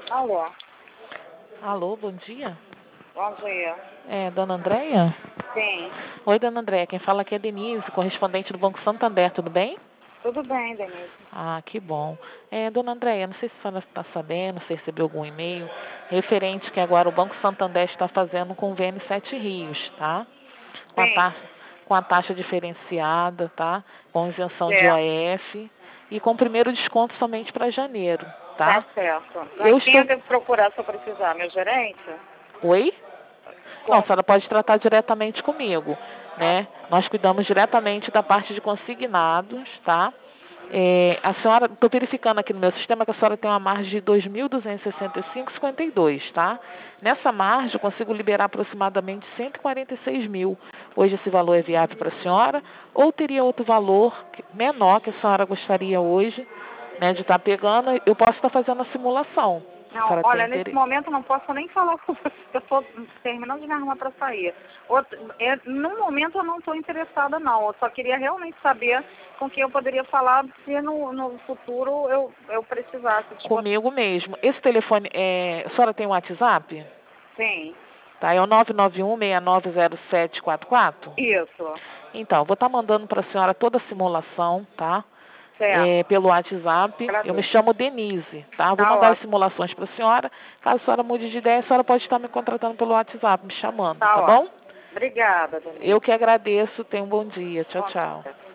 Alô, Alô, bom dia. bom dia. É, dona Andréia? Sim, Oi, dona Andréia. Quem fala aqui é Denise, correspondente do Banco Santander, tudo bem? tudo bem, Denise. Ah, que bom. Dona Andréia, não sei se a senhora está sabendo, se recebeu algum e-mail, referente que agora o Banco Santander está fazendo um convênio Sete Rios, tá? Com a Sim, taxa, com a taxa diferenciada, tá? Com isenção de certo, OF e com o primeiro desconto somente para janeiro, tá tá? certo. Eu Quem eu estou... devo procurar se eu precisar? Meu gerente? Oi? Não, a Com... senhora pode tratar diretamente comigo, Ah, né? Nós cuidamos diretamente da parte de consignados, tá? A senhora, estou verificando aqui no meu sistema que a senhora tem uma margem de 2.265,52, tá? Nessa margem eu consigo liberar aproximadamente 146 mil. Hoje esse valor é viável para a senhora ou teria outro valor menor que a senhora gostaria hoje, né, de estar pegando? Eu posso estar fazendo a simulação. A não, senhora tem olha, nesse interesse? momento eu não posso nem falar com você. Eu estou terminando de me arrumar para sair. No momento eu não estou interessada, não. Eu só queria realmente saber com quem eu poderia falar se no futuro eu precisasse. Tipo, Comigo mesmo. Esse telefone, a senhora tem um WhatsApp? sim, Tá, é o 991-690744? isso, Então, vou estar mandando para a senhora toda a simulação, tá? certo. Pelo WhatsApp. Eu me Agradeço. chamo Denise, tá? Vou Tá mandar as ótimo, simulações para a senhora. Caso a senhora mude de ideia, a senhora pode estar me contratando pelo WhatsApp, me chamando, tá tá bom? ótimo. Obrigada, Eu Denise. que agradeço. Tenha um bom dia. Tchau, Bom tchau. dia.